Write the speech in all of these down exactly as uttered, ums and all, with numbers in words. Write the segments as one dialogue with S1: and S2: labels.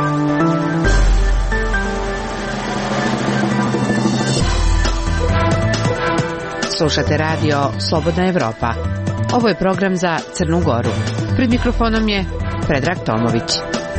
S1: Slušate radio Slobodna Evropa. Ovo je program za Crnu Goru. Pred mikrofonom je Predrag Tomović.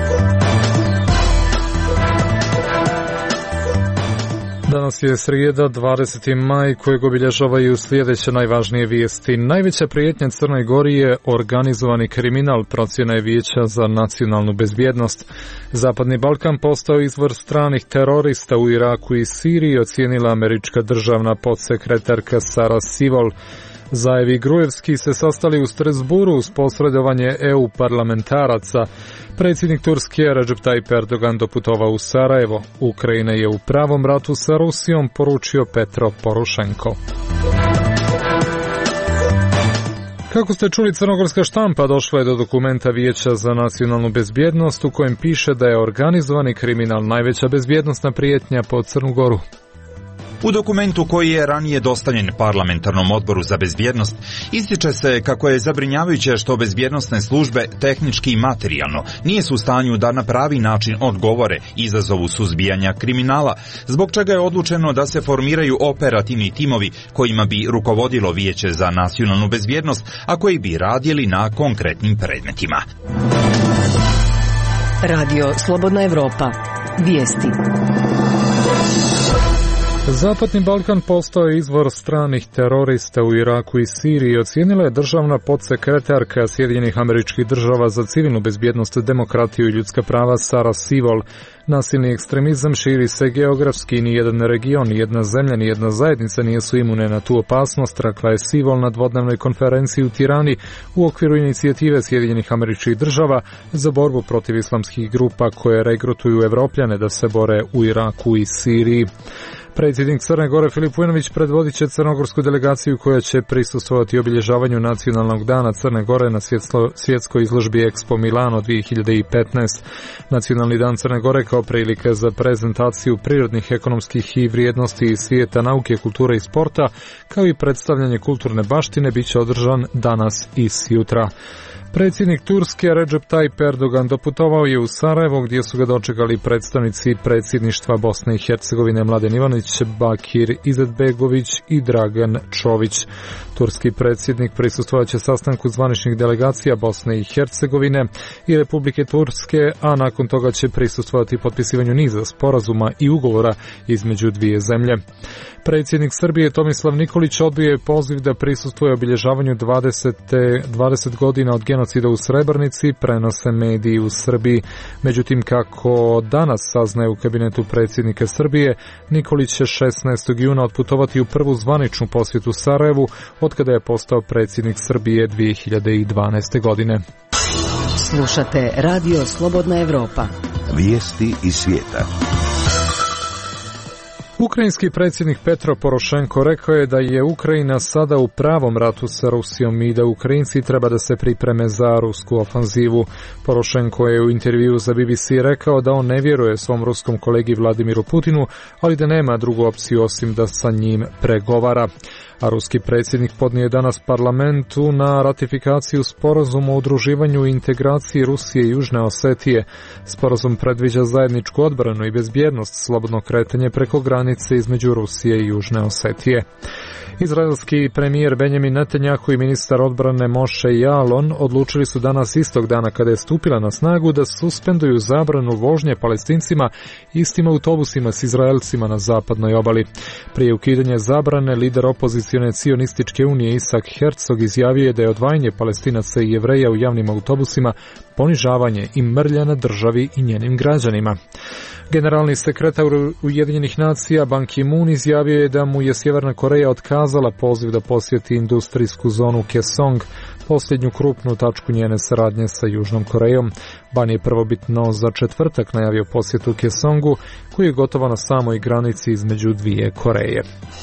S2: Danas je srijeda, dvadeseti maj, kojeg obilježavaju sljedeće najvažnije vijesti. Najveća prijetnja Crnoj Gori je organizovani kriminal, procjena je Vijeća za nacionalnu bezbjednost. Zapadni Balkan postao izvor stranih terorista u Iraku i Siriji, ocijenila američka državna podsekretarka Sara Sivol. Zaev i Grujevski se sastali u Strasburu uz posredovanje E U parlamentaraca. Predsjednik Turske Recep Tayyip Erdogan doputovao u Sarajevo. Ukrajina je u pravom ratu sa Rusijom, poručio Petro Porošenko. Kako ste čuli, crnogorska štampa došla je do dokumenta Vijeća za nacionalnu bezbjednost u kojem piše da je organizovani kriminal najveća bezbjednosna prijetnja po Crnu Goru.
S3: U dokumentu koji je ranije dostavljen Parlamentarnom odboru za bezbjednost ističe se kako je zabrinjavajuće što bezbjednosne službe tehnički i materijalno nisu u stanju da na pravi način odgovore izazovu suzbijanja kriminala, zbog čega je odlučeno da se formiraju operativni timovi kojima bi rukovodilo Vijeće za nacionalnu bezbjednost, a koji bi radili na konkretnim predmetima.
S4: Radio Slobodna Evropa. Vijesti.
S2: Zapadni Balkan postao je izvor stranih terorista u Iraku i Siriji, ocijenila je državna podsekretarka Sjedinjenih Američkih Država za civilnu bezbjednost, demokratiju i ljudska prava Sara Sivol. Nasilni ekstremizam širi se geografski, ni jedan region, ni jedna zemlja, ni jedna zajednica nisu imune na tu opasnost, rekla je Sivol na dvodnevnoj konferenciji u Tirani u okviru inicijative Sjedinjenih Američkih Država za borbu protiv islamskih grupa koje regrutuju Evropljane da se bore u Iraku i Siriji. Predsjednik Crne Gore Filip Vujinović predvodit će crnogorsku delegaciju koja će prisustvovati obilježavanju Nacionalnog dana Crne Gore na svjetskoj izložbi Expo Milano dvije hiljade petnaeste. Nacionalni dan Crne Gore kao prilika za prezentaciju prirodnih, ekonomskih i vrijednosti iz svijeta nauke, kulture i sporta, kao i predstavljanje kulturne baštine, bit će održan danas i sjutra. Predsjednik Turske Recep Tayyip Erdogan doputovao je u Sarajevo gdje su ga dočekali predstavnici predsjedništva Bosne i Hercegovine Mladen Ivanić, Bakir Izetbegović i Dragan Čović. Turski predsjednik prisustvovat će sastanku zvaničnih delegacija Bosne i Hercegovine i Republike Turske, a nakon toga će prisustvovati potpisivanju niza sporazuma i ugovora između dvije zemlje. Predsjednik Srbije Tomislav Nikolić odbio je poziv da prisustvuje obilježavanju dvadeset, dvadeset godina od genocida u Srebrenici, prenose mediji u Srbiji. Međutim, kako danas saznaje u kabinetu predsjednika Srbije, Nikolić će šesnaestog juna otputovati u prvu zvaničnu posjetu Sarajevu otkada je postao predsjednik Srbije dvije hiljade dvanaeste. godine.
S4: Slušate Radio Slobodna Evropa.
S5: Vijesti iz svijeta.
S2: Ukrajinski predsjednik Petro Porošenko rekao je da je Ukrajina sada u pravom ratu sa Rusijom i da Ukrajinci treba da se pripreme za rusku ofanzivu. Porošenko je u intervjuu za B B C rekao da on ne vjeruje svom ruskom kolegi Vladimiru Putinu, ali da nema drugu opciju osim da sa njim pregovara. A ruski predsjednik podnio je danas parlamentu na ratifikaciju sporazuma o udruživanju i integraciji Rusije i Južne Osetije. Sporazum predviđa zajedničku odbranu i bezbjednost, slobodno kretanje preko granice između Rusije i Južne Osetije. Izraelski premijer Benjamin Netanjahu i ministar odbrane Moshe Yaalon odlučili su danas istog dana kada je stupila na snagu da suspenduju zabranu vožnje Palestincima istim autobusima s Izraelcima na zapadnoj obali. Prije ukidanja zabrane, lider opozicione cionističke unije Isak Herzog izjavio je da je odvajanje Palestinaca i Jevreja u javnim autobusima ponižavanje i mrlja na državi i njenim građanima. Generalni sekretar Ujedinjenih nacija Ban Ki-moon izjavio je da mu je Sjeverna Koreja otkazala poziv da posjeti industrijsku zonu Kaesong, posljednju krupnu tačku njene saradnje sa Južnom Korejom. Ban je prvobitno za četvrtak najavio posjetu Kaesongu, koji je gotovo na samoj granici između dvije Koreje.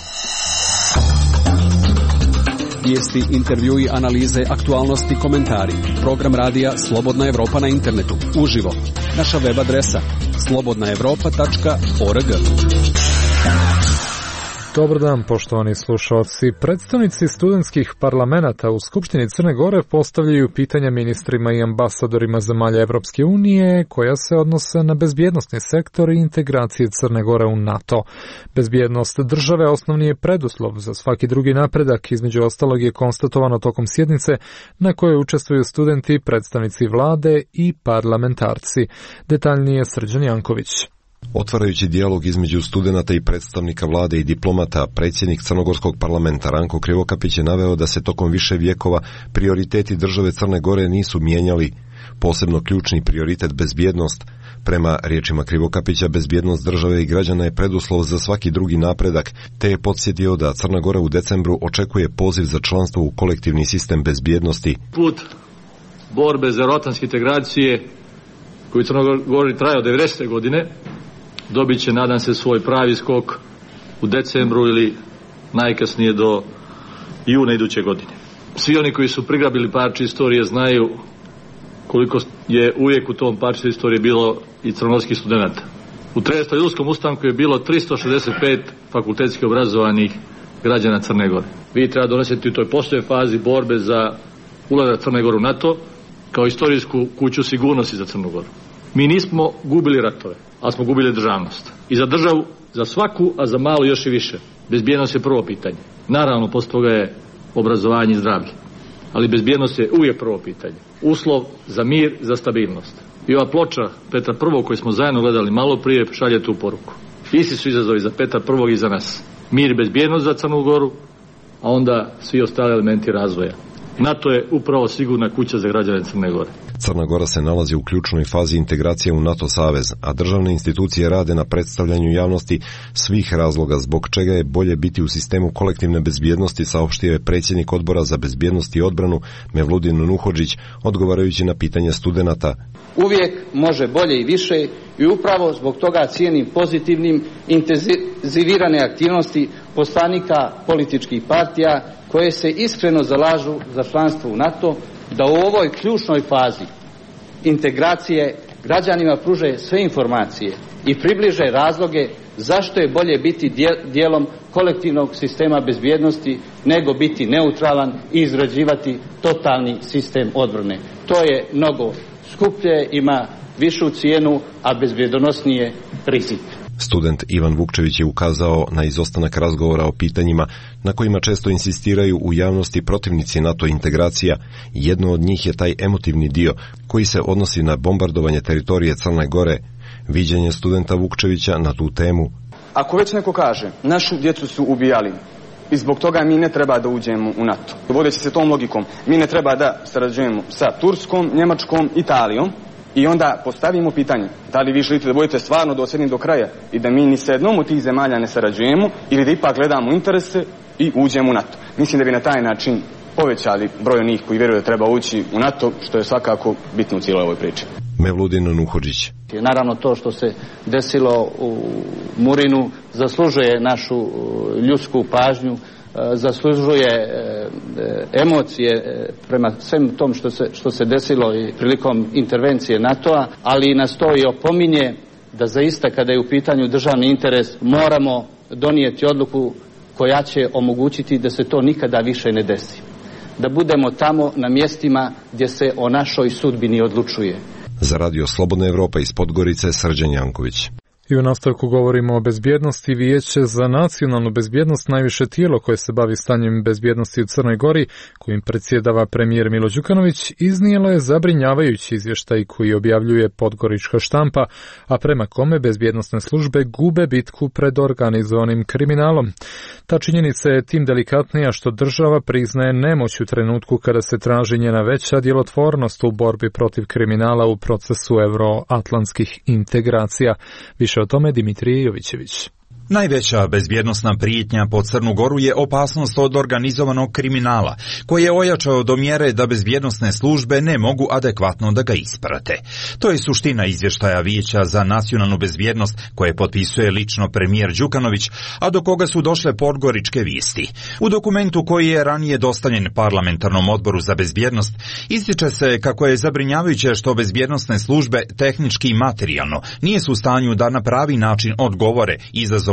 S6: Vijesti, intervjui, analize, aktualnosti, komentari. Program radija Slobodna Evropa na internetu. Uživo. Naša web adresa slobodna evropa tačka org.
S2: Dobar dan, poštovani slušalci. Predstavnici studentskih parlamenata u Skupštini Crne Gore postavljaju pitanja ministrima i ambasadorima zemalja Evropske unije koja se odnose na bezbjednosni sektor i integracije Crne Gore u NATO. Bezbjednost države osnovni je preduslov za svaki drugi napredak, između ostalog je konstatovano tokom sjednice na kojoj učestvuju studenti, predstavnici vlade i parlamentarci. Detaljnije Srđan Janković.
S7: Otvarajući dijalog između studenata i predstavnika vlade i diplomata, predsjednik Crnogorskog parlamenta Ranko Krivokapić je naveo da se tokom više vijekova prioriteti države Crne Gore nisu mijenjali, posebno ključni prioritet bezbjednost. Prema riječima Krivokapića, bezbjednost države i građana je preduslov za svaki drugi napredak, te je podsjetio da Crna Gora u decembru očekuje poziv za članstvo u kolektivni sistem bezbjednosti.
S8: Put borbe za euroatlanske integracije koji u Crnoj Gori traje od devedesete godine, dobit će, nadam se, svoj pravi skok u decembru ili najkasnije do juna iduće godine. Svi oni koji su prigrabili parče istorije znaju koliko je uvijek u tom parče istorije bilo i crnogorskih studenta. U trinaestom julskom ustanku je bilo tristo šezdeset pet fakultetski obrazovanih građana Crne Gore. Vi treba donositi u toj posljednjoj fazi borbe za ulazak Crne Gore u NATO kao istorijsku kuću sigurnosti za Crnu Goru. Mi nismo gubili ratove, ali smo gubili državnost. I za državu, za svaku, a za malu još i više. Bezbjednost je prvo pitanje. Naravno, poslije toga je obrazovanje i zdravlje. Ali bezbjednost je uvijek prvo pitanje. Uslov za mir, za stabilnost. I ova ploča Petra Prvog koju smo zajedno gledali malo prije šalje tu poruku. Isti su izazovi za Petra Prvog i za nas. Mir i bezbjednost za Crnu Goru, a onda svi ostali elementi razvoja. NATO je upravo sigurna kuća za građane Crne Gore.
S7: Crna Gora se nalazi u ključnoj fazi integracije u NATO savez, a državne institucije rade na predstavljanju javnosti svih razloga zbog čega je bolje biti u sistemu kolektivne bezbjednosti, saopštio je predsjednik Odbora za bezbjednost i odbranu Mevludin Nuhodžić, odgovarajući na pitanje studenata.
S9: Uvijek može bolje i više i upravo zbog toga cijenim pozitivnim intenzivirane aktivnosti poslanika političkih partija koje se iskreno zalažu za članstvo u NATO, da u ovoj ključnoj fazi integracije građanima pruže sve informacije i približe razloge zašto je bolje biti dijelom kolektivnog sistema bezbjednosti nego biti neutralan i izrađivati totalni sistem odbrane. To je mnogo skuplje, ima višu cijenu, a bezbjedonosnije rizik.
S7: Student Ivan Vukčević je ukazao na izostanak razgovora o pitanjima na kojima često insistiraju u javnosti protivnici NATO integracija. Jedno od njih je taj emotivni dio koji se odnosi na bombardovanje teritorije Crne Gore. Viđenje studenta Vukčevića na tu temu.
S10: Ako već neko kaže, našu djecu su ubijali i zbog toga mi ne treba da uđemo u NATO. Vodeći se tom logikom, mi ne treba da sarađujemo sa Turskom, Njemačkom, Italijom. I onda postavimo pitanje, da li vi želite da budete stvarno dosljedni do kraja i da mi ni sa jednom od tih zemalja ne sarađujemo ili da ipak gledamo interese i uđemo u NATO. Mislim da bi na taj način povećali broj onih koji vjeruju da treba ući u NATO, što je svakako bitno u cijeloj ovoj priči.
S7: Mevludin Nuhodžić.
S9: Naravno, to što se desilo u Murinu zaslužuje našu ljudsku pažnju, zaslužuje emocije prema svem tom što se, što se desilo i prilikom intervencije NATO-a, ali nas to i opominje da zaista kada je u pitanju državni interes moramo donijeti odluku koja će omogućiti da se to nikada više ne desi. Da budemo tamo na mjestima gdje se o našoj sudbini odlučuje.
S7: Za Radio Slobodna Evropa iz Podgorice, Srđan Janković.
S2: I u nastavku govorimo o bezbjednosti. Vijeće za nacionalnu bezbjednost, najviše tijelo koje se bavi stanjem bezbjednosti u Crnoj Gori, kojim predsjedava premijer Milo Đukanović, iznijelo je zabrinjavajući izvještaj koji objavljuje podgorička štampa, a prema kome bezbjednosne službe gube bitku pred organizovanim kriminalom. Ta činjenica je tim delikatnija što država priznaje nemoć u trenutku kada se traži njena veća djelotvornost u borbi protiv kriminala u procesu euroatlantskih integracija. Više o tome Dimitrije Jovićević.
S3: Najveća bezbjednosna prijetnja po Crnu Goru je opasnost od organizovanog kriminala, koji je ojačao do mjere da bezbjednosne službe ne mogu adekvatno da ga isprate. To je suština izvještaja Vijeća za nacionalnu bezbjednost koje potpisuje lično premijer Đukanović, a do koga su došle podgoričke vijesti. U dokumentu koji je ranije dostavljen parlamentarnom odboru za bezbjednost, ističe se kako je zabrinjavajuće što bezbjednosne službe tehnički i materijalno nisu u stanju da na pravi način odgovore izazovu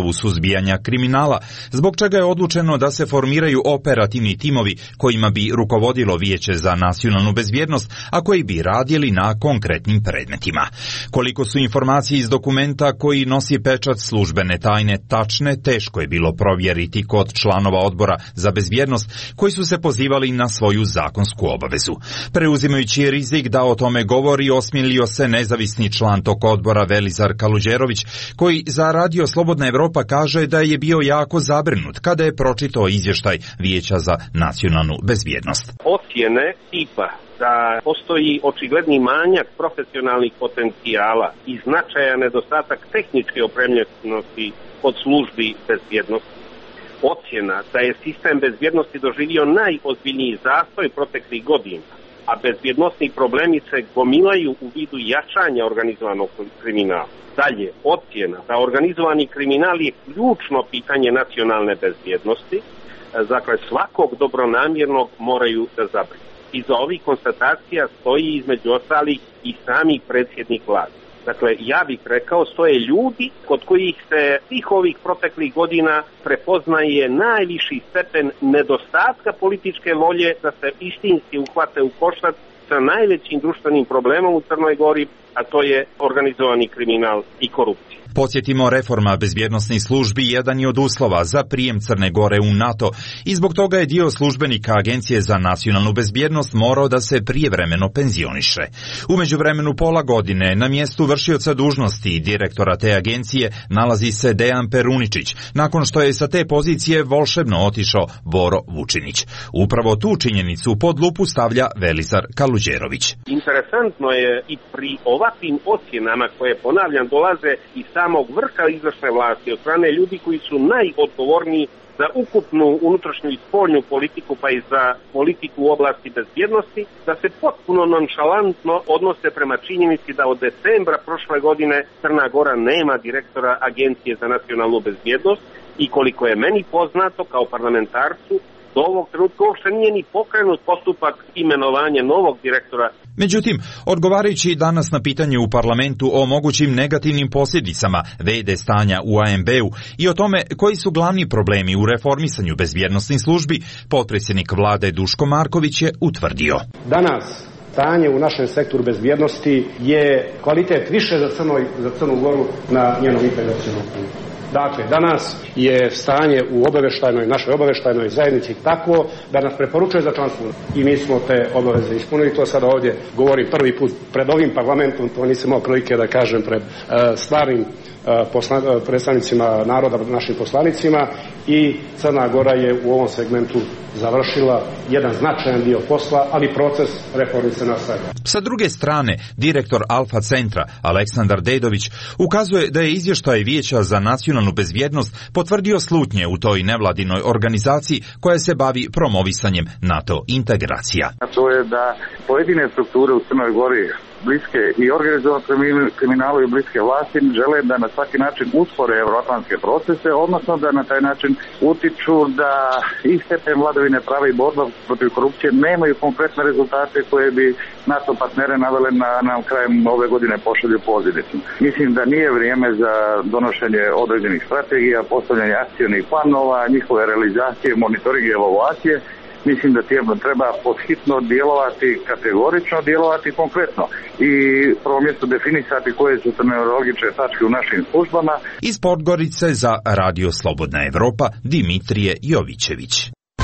S3: izazovu suzbijanja kriminala, zbog čega je odlučeno da se formiraju operativni timovi kojima bi rukovodilo Vijeće za nacionalnu bezbjednost, a koji bi radili na konkretnim predmetima. Koliko su informacije iz dokumenta koji nosi pečat službene tajne tačne, teško je bilo provjeriti kod članova odbora za bezbjednost koji su se pozivali na svoju zakonsku obavezu. Preuzimajući rizik da o tome govori, osmilio se nezavisni član tog odbora Velizar Kaluđerović, koji za Radio Slobodna Evropa kaže da je bio jako zabrinut kada je pročitao izvještaj Vijeća za nacionalnu bezbjednost.
S11: Ocjene tipa da postoji očigledni manjak profesionalnih potencijala i značajan nedostatak tehničke opremljenosti od službi bezbjednosti. Ocjena da je sistem bezbjednosti doživio najozbiljniji zastoj proteklih godina, a bezbjednosni problemi se gomilaju u vidu jačanja organizovanog kriminala. Dalje, ocjena da organizovani kriminal je ključno pitanje nacionalne bezbjednosti, dakle svakog dobronamjernog moraju da zabrinu. Iza ovih konstatacija stoji između ostalih i sami predsjednik vlade. Dakle, ja bih rekao, stoje ljudi kod kojih se svih ovih proteklih godina prepoznaje najviši stepen nedostatka političke volje da se istinski uhvate u koštac sa najvećim društvenim problemom u Crnoj Gori, a to je organizovani kriminal i korupcija.
S3: Podsjetimo, reforma bezbjednosnih službi jedan je od uslova za prijem Crne Gore u NATO i zbog toga je dio službenika Agencije za nacionalnu bezbjednost morao da se prijevremeno penzioniše. U međuvremenu pola godine na mjestu vršioca dužnosti direktora te agencije nalazi se Dejan Peruničić, nakon što je sa te pozicije volšebno otišao Boro Vučinić. Upravo tu činjenicu pod lupu stavlja Velizar Kaluđerović.
S11: Interesantno je i pri ovakvim ocjenama koje, ponavljam, dolaze i samog vrha izvršne vlasti od strane ljudi koji su najodgovorniji za ukupnu unutrašnju i spoljnu politiku, pa i za politiku u oblasti bezbjednosti, da se potpuno nonšalantno odnose prema činjenici da od decembra prošle godine Crna Gora nema direktora Agencije za nacionalnu bezbjednost i koliko je meni poznato kao parlamentarcu, do ovog trenutka uopšte nije ni pokrenut postupak imenovanja novog direktora.
S3: Međutim, odgovarajući danas na pitanje u parlamentu o mogućim negativnim posljedicama ve de stanja u a em be-u i o tome koji su glavni problemi u reformisanju bezbjednosnih službi, potpredsjednik vlade Duško Marković je utvrdio.
S12: Danas stanje u našem sektoru bezbjednosti je kvalitet više za, Crno, za Crnu Goru na njenom integracionom putu. Dakle, danas je stanje u obavještajnoj, našoj obavještajnoj zajednici takvo da nas preporučuje za članstvo i mi smo te obaveze ispunili. To sada ovdje govorim prvi put pred ovim parlamentom, to nisam imao prilike da kažem pred uh, stvarnim uh, posla, uh, predstavnicima naroda, našim poslanicima, i Crna Gora je u ovom segmentu završila jedan značajan dio posla, ali proces reformi se nastavlja.
S3: Sa druge strane, direktor Alfa centra Aleksandar Dedović ukazuje da je izvještaj Vijeća za nacionalnu bezbjednost potvrdio slutnje u toj nevladinoj organizaciji koja se bavi promovisanjem NATO integracija.
S13: A to je da pojedine strukture u Crnoj Gori bliske i organizovanom kriminalu i bliske vlasti žele da na svaki način uspore euroatlantske procese, odnosno da na taj način utiču da i stepen vladavine prava i borba protiv korupcije nemaju konkretne rezultate koje bi NATO partnere navele na, na krajem ove godine pošalju pozivnicu. Mislim da nije vrijeme za donošenje određenih strategija, postavljanje akcijnih planova, njihove realizacije, monitoringa i evaluacije. Mislim da treba podhitno djelovati, kategorično djelovati konkretno i prvo mjesto definisati koje su neurologične tačke u našim službama.
S3: Iz Podgorice za Radio Slobodna Evropa Dimitrije Jovićević.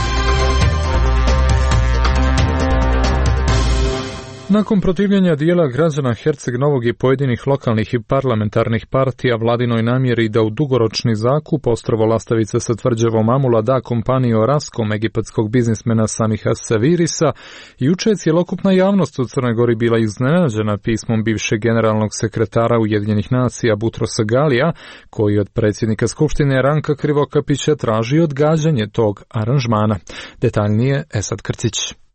S2: Nakon protivljenja dijela građana Herceg Novog i pojedinih lokalnih i parlamentarnih partija vladinoj namjeri da u dugoročni zakup ostrvo Lastavica sa tvrđavom Amula da kompaniju Oraskom egipatskog biznismena Samiha Savirisa, juče je cjelokupna javnost u Crnoj Gori bila iznenađena pismom bivšeg generalnog sekretara Ujedinjenih nacija Butrosa Galija, koji od predsjednika Skupštine Ranka Krivokapića traži odgađanje tog aranžmana. Detaljnije Esad Krcić.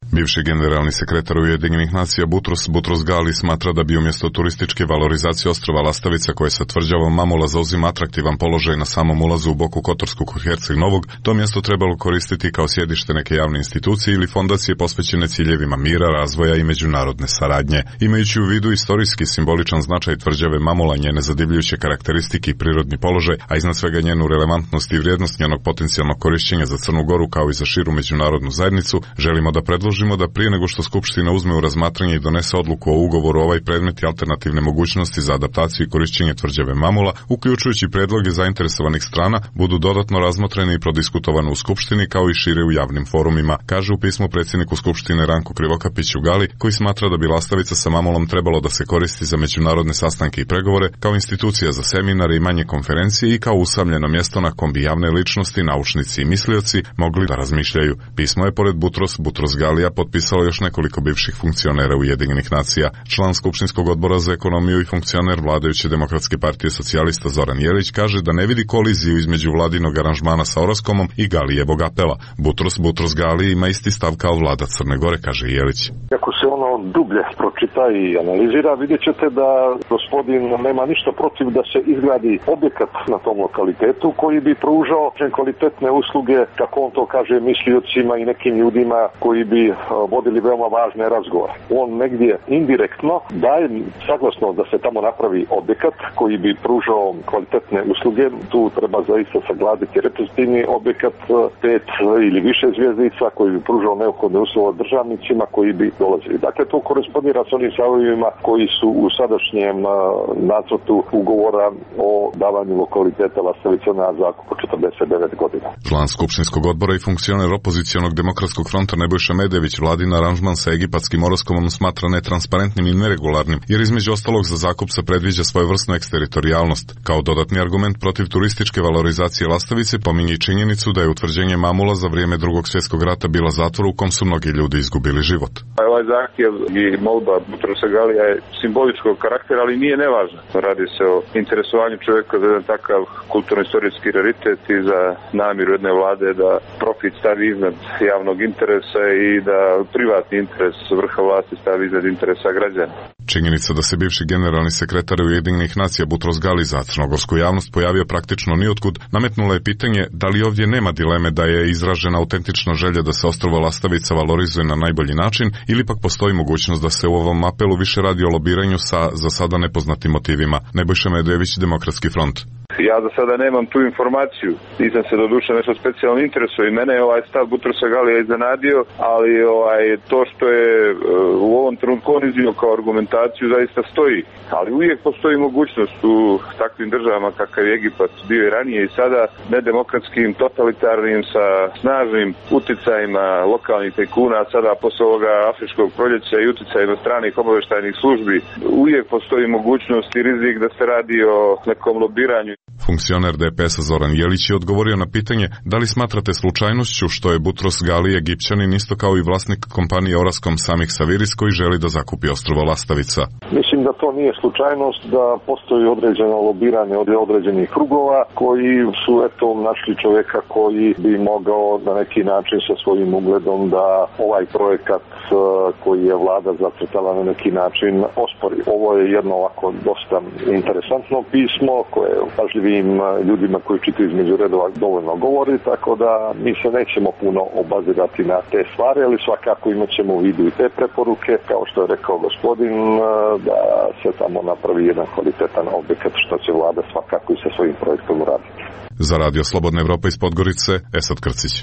S14: Bivši generalni sekretar Ujedinjenih nacija Butros Butros Gali smatra da bi umjesto turističke valorizacije ostrva Lastavica, koje sa tvrđavom Mamula zauzima atraktivan položaj na samom ulazu u Boku Kotorsku kod Herceg Novog, to mjesto trebalo koristiti kao sjedište neke javne institucije ili fondacije posvećene ciljevima mira, razvoja i međunarodne saradnje. Imajući u vidu istorijski simboličan značaj tvrđave Mamula, njene zadivljujuće karakteristike i prirodni položaj, a iznad svega njenu relevantnost i vrijednost njenog potencijalnog korišćenja za Crnu Goru kao i za širu međunarodnu zajednicu, želimo da predložimo da prije nego što Skupština uzme u razmatranje i donese odluku o ugovoru ovaj predmet i alternativne mogućnosti za adaptaciju i korišćenje tvrđave Mamula, uključujući predloge zainteresovanih strana, budu dodatno razmotreni i prodiskutovani u Skupštini kao i šire u javnim forumima, kaže u pismu predsjedniku Skupštine Ranku Krivokapiću Gali, koji smatra da bi Lastavica sa Mamulom trebalo da se koristi za međunarodne sastanke i pregovore, kao institucija za seminare i manje konferencije i kao usamljeno mjesto na kom bi javne ličnosti, naučnici i mislioci mogli da razmišljaju. Pismo je pored Butros Butros Galija potpisalo još nekoliko bivših funkcionera Ujedinjenih nacija. Član Skupštinskog odbora za ekonomiju i funkcioner vladajuće Demokratske partije socijalista Zoran Jelić kaže da ne vidi koliziju između vladinog aranžmana sa Oraskomom i Galijevog apela. Butros Butros Gali ima isti stav kao vlada Crne Gore, kaže Jelić.
S15: Ako se ono dublje pročita i analizira, vidjet ćete da gospodin nema ništa protiv da se izgradi objekat na tom lokalitetu koji bi pružao kvalitetne usluge, kako on to kaže, misliocima i nekim ljudima koji bi vodili veoma važne razgovore. On negdje indirektno daje saglasno da se tamo napravi objekat koji bi pružao kvalitetne usluge. Tu treba zaista sagledati reprezentativni objekat pet ili više zvjezdica koji bi pružao neophodne uslove državnicima koji bi dolazili. Dakle, to korespondira s onim stavovima koji su u sadašnjem nacrtu ugovora o davanju lokaliteta Lastavica na zakup od četrdeset devet godina.
S14: Član Skupštinskog odbora i funkcioner opozicionog Demokratskog fronta Nebojša Medević vladin aranžman sa egipatskim Oraskomom smatra netransparentnim i neregularnim, jer između ostalog za zakup se predviđa svojevrsnu eksteritorijalnost. Kao dodatni argument protiv turističke valorizacije Lastavice pominje činjenicu da je utvrđenje Mamula za vrijeme Drugog svjetskog rata bila zatvor u kom su mnogi ljudi izgubili život.
S16: Ovaj zahtjev i molba Butrosa Galija je simboličkog karaktera, ali nije nevažna. Radi se o interesovanju čovjeka za jedan takav kulturno-istorijski raritet i za namjeru jedne vlade da profit stavi iznad javnog interesa i da privatni interes vrha vlasti stavi iznad interesa građana.
S14: Činjenica da se bivši generalni sekretar Ujedinjenih nacija Butros Gali za crnogorsku javnost pojavio praktično niotkud, nametnula je pitanje da li ovdje nema dileme da je izražena autentična želja da se ostrvo Lastavica valorizuje na najbolji način, ili pak postoji mogućnost da se u ovom apelu više radi o lobiranju sa za sada nepoznatim motivima. Nebojša Medević, Demokratski front.
S16: Ja za sada nemam tu informaciju, nisam se doduše nešto specijalno interesuje i mene je ovaj stav Butrosa Galija iznenadio, ali ovaj, to što je uh, u ovom trenutku on iznio kao argumentaciju zaista stoji, ali uvijek postoji mogućnost u takvim državama kakav je Egipat bio i ranije i sada nedemokratskim, totalitarnim, sa snažnim uticajima lokalnih tajkuna, sada posle ovoga afričkog proljeća i uticajima stranih obavještajnih službi, uvijek postoji mogućnost i rizik da se radi o nekom lobiranju.
S14: Funkcioner D P S-a Zoran Jelić je odgovorio na pitanje da li smatrate slučajnošću što je Butros Gali Egipćanin isto kao i vlasnik kompanije Oraskom Samih Saviris koji želi da zakupi ostrvo Lastavica.
S15: Mislim da to nije slučajnost, da postoji određeno lobiranje od određenih krugova koji su eto našli čovjeka koji bi mogao na neki način sa svojim ugledom da ovaj projekat koji je vlada zacrtala na neki način ospori. Ovo je jedno ovako dosta interesantno pismo koje pažljivim ljudima koji čitaju između redova dovoljno govori, tako da mi se nećemo puno obazirati na te stvari, ali svakako imat ćemo u vidu i te preporuke, kao što je rekao gospodin, da se tamo napravi jedan kvalitetan objekat, što će vlada svakako i sa svojim projektom uraditi.
S14: Za Radio Slobodna Evropa iz Podgorice, Esad Krcić.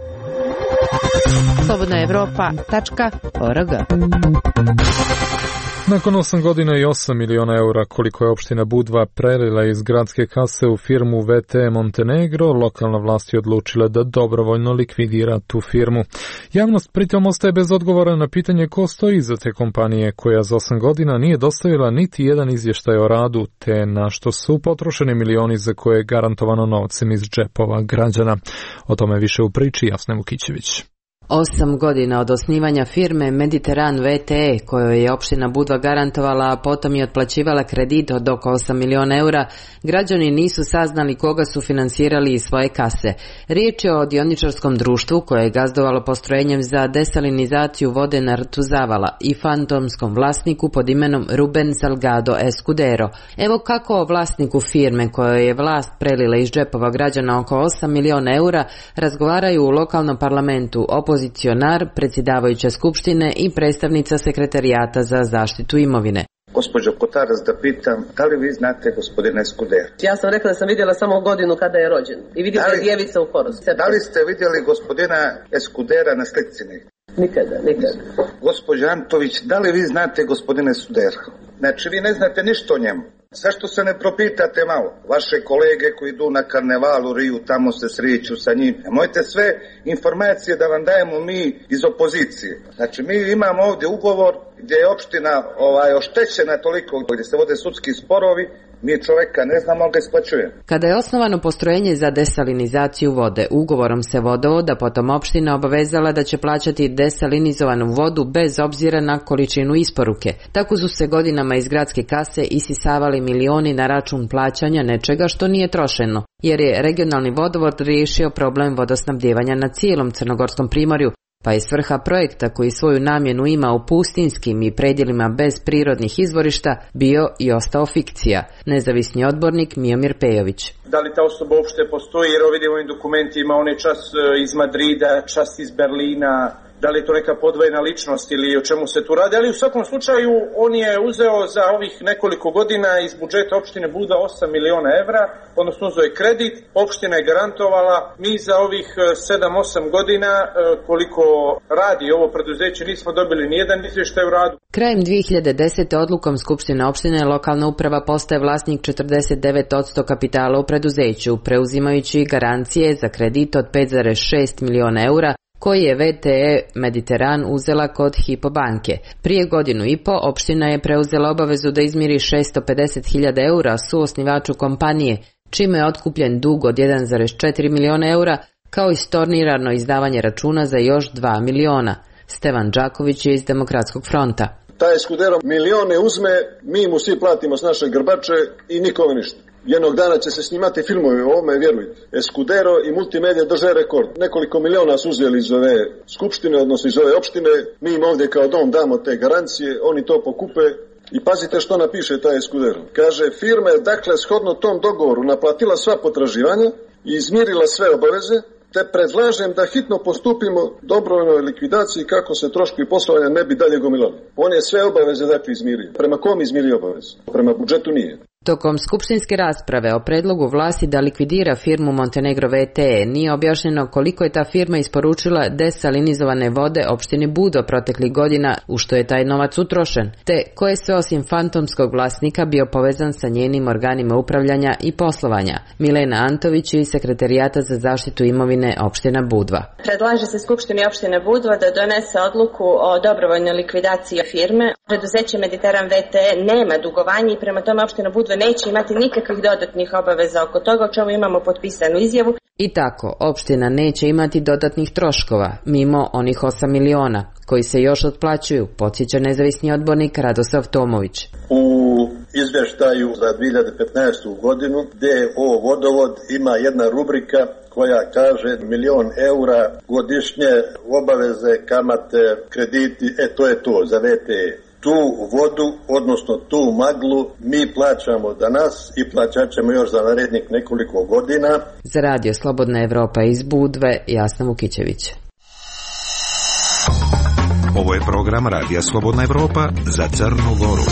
S1: slobodna evropa tačka org.
S2: Nakon osam godina i osam miliona eura koliko je opština Budva prelila iz gradske kase u firmu V T Montenegro, lokalna vlast je odlučila da dobrovoljno likvidira tu firmu. Javnost pritom ostaje bez odgovora na pitanje ko stoji iza te kompanije koja za osam godina nije dostavila niti jedan izvještaj o radu, te na što su potrošeni milioni za koje je garantovano novcem iz džepova građana. O tome više u priči Jasne Vukićević.
S1: Osam godina od osnivanja firme Mediteran V T E, kojoj je opština Budva garantovala, a potom i otplaćivala kredit od oko osam miliona eura, građani nisu saznali koga su finansirali iz svoje kase. Riječ je o dioničarskom društvu koje je gazdovalo postrojenjem za desalinizaciju vode na rtu Zavala i fantomskom vlasniku pod imenom Ruben Salgado Escudero. Evo kako o vlasniku firme kojoj je vlast prelila iz džepova građana oko osam miliona eura razgovaraju u lokalnom parlamentu opozicionar, predsjedavajuća skupštine i predstavnica sekretarijata za zaštitu imovine.
S17: Gospođo Kotaras, da pitam, da li vi znate gospodina Escudera?
S18: Ja sam rekla da sam vidjela samo godinu kada je rođen i vidjela je djevica u porodu.
S17: Da li ste vidjeli gospodina Escudera na slikcini?
S18: Nikada, nikada.
S17: Gospođa Antović, da li vi znate gospodina Escudera? Znači, vi ne znate ništa o njemu. Zašto se ne propitate malo? Vaše kolege koji idu na karneval u Riju, tamo se sreću sa njim. Nemojte sve informacije da vam dajemo mi iz opozicije. Znači, mi imamo ovdje ugovor gdje je opština ovaj, oštećena toliko, gdje se vode sudski sporovi, mi čovjeka ne znamo, ali ga isplaćujemo.
S1: Kada je osnovano postrojenje za desalinizaciju vode, ugovorom se vodovoda potom opština obavezala da će plaćati desalinizovanu vodu bez obzira na količinu isporuke. Tako su se godinama iz gradske kase isisavali milioni na račun plaćanja nečega što nije trošeno, jer je regionalni vodovod riješio problem vodosnabdjevanja na cijelom Crnogorskom primorju, pa je svrha projekta koji svoju namjenu ima u pustinskim i predjelima bez prirodnih izvorišta bio i ostao fikcija. Nezavisni odbornik Miomir Pejović.
S19: Da li ta osoba uopšte postoji, jer ovdje ovim dokumentima on je čas iz Madrida, čas iz Berlina, da li je to neka podvojena ličnost ili o čemu se tu radi, ali u svakom slučaju on je uzeo za ovih nekoliko godina iz budžeta opštine Budva osam miliona evra, odnosno uzeo je kredit, opština je garantovala, mi za ovih sedam osam godina koliko radi ovo preduzeće nismo dobili nijedan izvještaj u radu.
S1: Krajem dvije hiljade desete. odlukom Skupštine opštine lokalna uprava postaje vlasnik četrdeset devet posto kapitala u preduzeću, preuzimajući garancije za kredit od pet zarez šest miliona eura koji je V T E Mediteran uzela kod Hypo banke. Prije godinu i po opština je preuzela obavezu da izmiri šesto pedeset hiljada eura suosnivaču kompanije, čime je otkupljen dug od jedan zarez četiri miliona eura, kao i stornirano izdavanje računa za još dva miliona. Stevan Đaković je iz Demokratskog fronta.
S20: Taj Escudero milione uzme, mi mu svi platimo s naše grbače i nikome ništa. Jednog dana će se snimati filmovi o ovome, vjerujte. Escudero i multimedija drže rekord. Nekoliko miliona su uzeli iz ove skupštine, odnosno iz ove opštine. Mi im ovdje kao dom damo te garancije, oni to pokupe. I pazite što napiše taj Escudero. Kaže, firma je dakle shodno tom dogovoru naplatila sva potraživanja i izmirila sve obaveze, te predlažem da hitno postupimo dobrovoljnoj likvidaciji kako se troškovi poslovanja ne bi dalje gomilali. On je sve obaveze dakle izmirio. Prema kom izmirio obaveze? Prema budžetu nije.
S1: Tokom skupštinske rasprave o predlogu vlasti da likvidira firmu Montenegro V T E nije objašnjeno koliko je ta firma isporučila desalinizovane vode opštini Budva proteklih godina, u što je taj novac utrošen, te ko je sve osim fantomskog vlasnika bio povezan sa njenim organima upravljanja i poslovanja. Milena Antović iz Sekretarijata za zaštitu imovine opština Budva.
S21: Predlaže se Skupštini opštine Budva da donese odluku o dobrovoljnoj likvidaciji firme. Preduzeće Mediteran V T E nema dugovanje i prema tome opština Budva neće imati nikakvih dodatnih obaveza oko toga, o čemu imamo potpisanu izjavu.
S1: I tako, opština neće imati dodatnih troškova, mimo onih osam miliona, koji se još otplaćuju, podsjeća nezavisni odbornik Radoslav Tomović.
S20: U izvještaju za dvije hiljade petnaestu. godinu, gdje ovo vodovod ima jedna rubrika koja kaže milion eura godišnje obaveze, kamate, krediti, e to je to za V T E. Tu vodu, odnosno tu maglu, mi plaćamo danas i plaćat ćemo još za narednih nekoliko godina.
S1: Za radio Slobodna Evropa iz Budve, Jasna Vukićević.
S5: Ovo je program Radija Slobodna Evropa za Crnu Goru.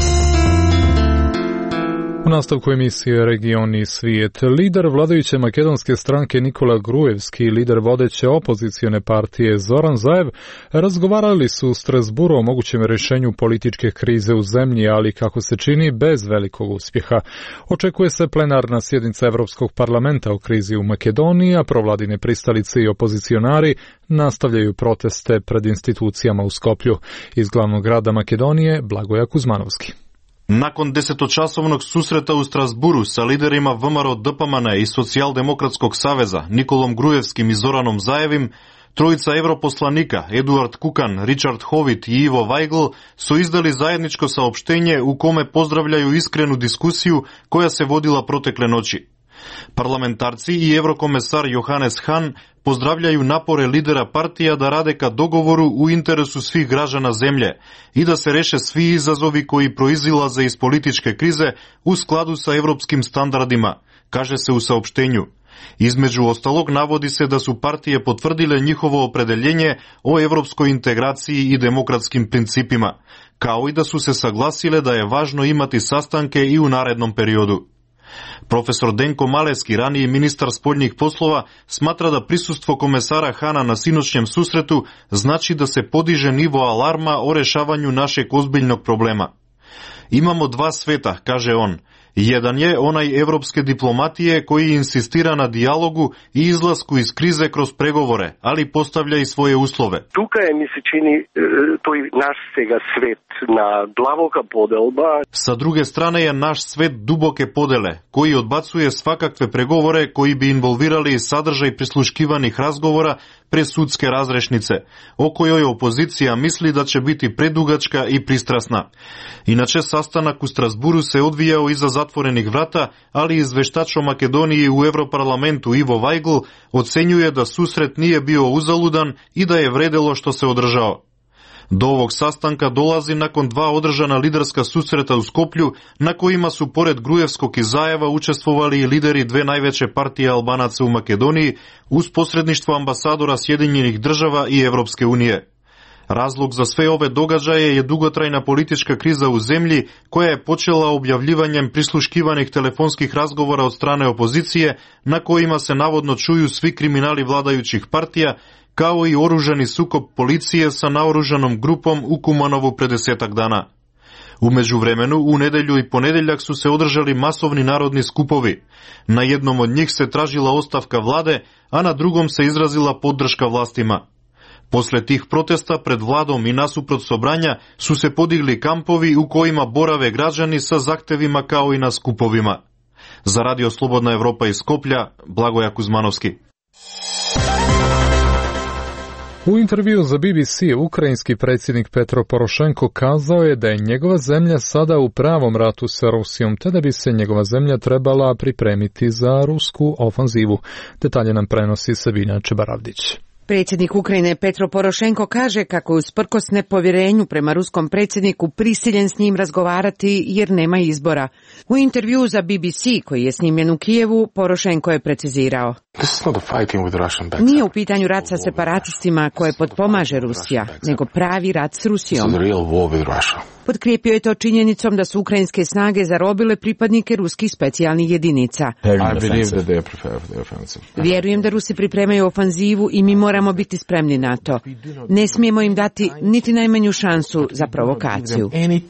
S2: U nastavku emisije Region i svijet, lider vladajuće makedonske stranke Nikola Grujevski i lider vodeće opozicione partije Zoran Zaev razgovarali su u Strasburu o mogućem rješenju političke krize u zemlji, ali kako se čini bez velikog uspjeha. Očekuje se plenarna sjednica Evropskog parlamenta o krizi u Makedoniji, a provladine pristalice i opozicionari nastavljaju proteste pred institucijama u Skoplju. Iz glavnog grada Makedonije, Blagoja Kuzmanovski.
S22: Nakon desetočasovnog susreta u Strasburu sa liderima V M R O D P M N i Socijaldemokratskog saveza Nikolom Grujevskim i Zoranom Zaevim, Trojica europoslanika, Eduard Kukan, Richard Howitt i Ivo Weigl, su izdali zajedničko saopštenje u kome pozdravljaju iskrenu diskusiju koja se vodila protekle noći. Parlamentarci i eurokomesar Johannes Hahn pozdravljaju napore lidera partija da rade ka dogovoru u interesu svih građana zemlje i da se reše svi izazovi koji proizilaze iz političke krize u skladu sa evropskim standardima, kaže se u saopštenju. Između ostalog navodi se da su partije potvrdile njihovo opredeljenje o evropskoj integraciji i demokratskim principima, kao i da su se saglasile da je važno imati sastanke i u narednom periodu. Profesor Denko Maleski, raniji ministar spoljnih poslova, smatra da prisustvo komesara Hana na sinoćnjem susretu znači da se podiže nivo alarma o rešavanju našeg ozbiljnog problema. Imamo dva sveta, kaže on. Jedan je onaj evropske diplomatije koji insistira na dijalogu i izlasku iz krize kroz pregovore, ali postavlja i svoje uslove.
S4: Tukaj mi se čini toj naš svega svet na dlavoga podelba.
S22: Sa druge strane je naš svet duboke podele, koji odbacuje svakakve pregovore koji bi involvirali sadržaj prisluškivanih razgovora pre sudske razrešnice, o kojoj opozicija misli da će biti predugačka i pristrasna. Inače, sastanak u Strasburu se odvijao iza zatvorenih vrata, ali izveštač o Makedoniji u Evroparlamentu Ivo Weigl ocenjuje da susret nije bio uzaludan i da je vredelo što se održao. Do ovog sastanka dolazi nakon dva održana liderska susreta u Skoplju, na kojima su pored Grujevskog i Zajeva učestvovali i lideri dve najveće partije Albanaca u Makedoniji uz posredništvo ambasadora Sjedinjenih država i Evropske unije. Razlog za sve ove događaje je dugotrajna politička kriza u zemlji koja je počela objavljivanjem prisluškivanih telefonskih razgovora od strane opozicije na kojima se navodno čuju svi kriminali vladajućih partija, kao i oružani sukob policije sa naoružanom grupom u Kumanovu pre desetak dana. U međuvremenu, u nedelju i ponedeljak su se održali masovni narodni skupovi. Na jednom od njih se tražila ostavka vlade, a na drugom se izrazila podrška vlastima. Posle tih protesta pred vladom i nasuprot sobranja su se podigli kampovi u kojima borave građani sa zahtevima kao i na skupovima. Za Radio Slobodna Evropa iz Skoplja, Blagoja Kuzmanovski.
S2: U intervju za B B C ukrajinski predsjednik Petro Porošenko kazao je da je njegova zemlja sada u pravom ratu sa Rusijom, te da bi se njegova zemlja trebala pripremiti za rusku ofanzivu. Detalje nam prenosi Sabina Čebaravdić.
S6: Predsjednik Ukrajine Petro Porošenko kaže kako je usprkos nepovjerenju prema ruskom predsjedniku prisiljen s njim razgovarati jer nema izbora. U intervju za B B C koji je snimljen u Kijevu, Porošenko je precizirao: nije u pitanju rat sa separatistima koje potpomaže Rusija, nego pravi rat s Rusijom. Potkrijepio je to činjenicom da su ukrajinske snage zarobile pripadnike ruskih specijalnih jedinica. Vjerujem da Rusi pripremaju ofanzivu i mi moramo biti spremni na to. Ne smijemo im dati niti najmanju šansu za provokaciju.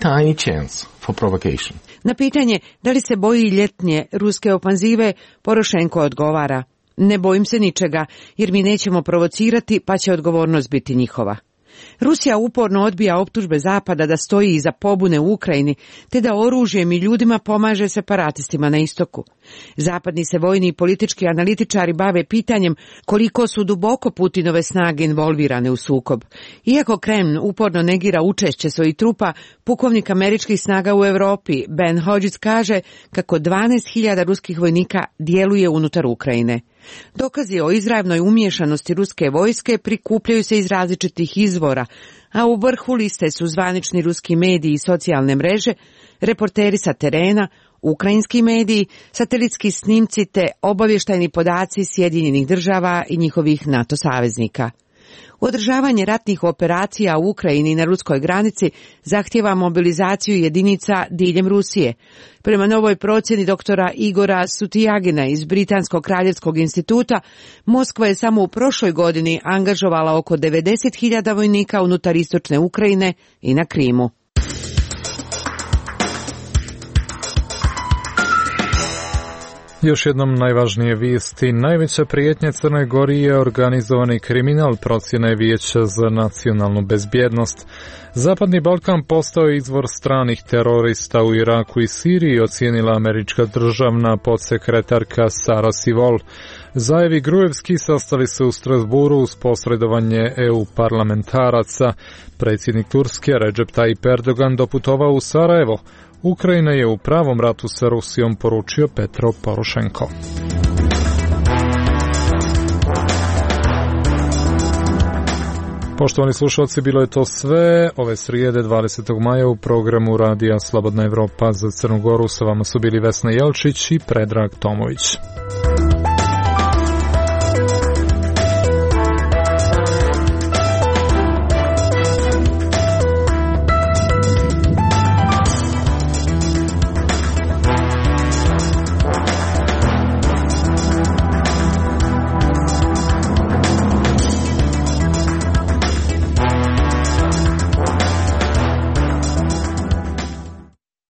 S6: Na pitanje da li se boji ljetnje ruske ofanzive, Porošenko odgovara: ne bojim se ničega, jer mi nećemo provocirati, pa će odgovornost biti njihova. Rusija uporno odbija optužbe Zapada da stoji iza pobune u Ukrajini, te da oružjem i ljudima pomaže separatistima na istoku. Zapadni se vojni i politički analitičari bave pitanjem koliko su duboko Putinove snage involvirane u sukob. Iako Kreml uporno negira učešće svojih trupa, pukovnik američkih snaga u Europi Ben Hodges kaže kako dvanaest hiljada ruskih vojnika djeluje unutar Ukrajine. Dokazi o izravnoj umiješanosti ruske vojske prikupljaju se iz različitih izvora, a u vrhu liste su zvanični ruski mediji i socijalne mreže, reporteri sa terena, ukrajinski mediji, satelitski snimci te obavještajni podaci Sjedinjenih država i njihovih NATO saveznika. Održavanje ratnih operacija u Ukrajini i na ruskoj granici zahtjeva mobilizaciju jedinica diljem Rusije. Prema novoj procjeni doktora Igora Sutijagina iz Britanskog kraljevskog instituta, Moskva je samo u prošloj godini angažovala oko devedeset hiljada vojnika unutar istočne Ukrajine i na Krimu.
S2: Još jednom najvažnije vijesti. Najveća prijetnja Crnoj Gori je organizovani kriminal, procjene Vijeća za nacionalnu bezbjednost. Zapadni Balkan postao izvor stranih terorista u Iraku i Siriji, ocijenila američka državna podsekretarka Sara Sivol. Zajev i Grujevski sastali se u Strasburu uz posredovanje E U parlamentaraca. Predsjednik Turske Recep Tayyip Erdogan doputovao u Sarajevo. Ukrajina je u pravom ratu sa Rusijom, poručio Petro Porošenko. Poštovani slušalci, bilo je to sve ove srijede dvadesetog maja u programu Radija Slobodna Evropa za Crnu Goru. Sa vama su bili Vesna Jelčić i Predrag Tomović.